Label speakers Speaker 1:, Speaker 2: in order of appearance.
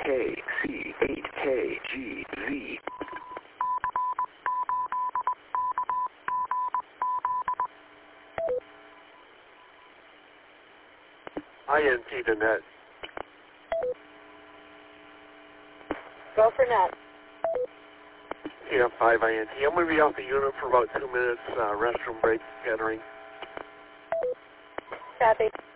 Speaker 1: KC8KGZ.
Speaker 2: INT to net.
Speaker 3: Go for net.
Speaker 2: TF5 INT. I'm going to be off the unit for about 2 minutes. Restroom break, entering.
Speaker 3: Copy.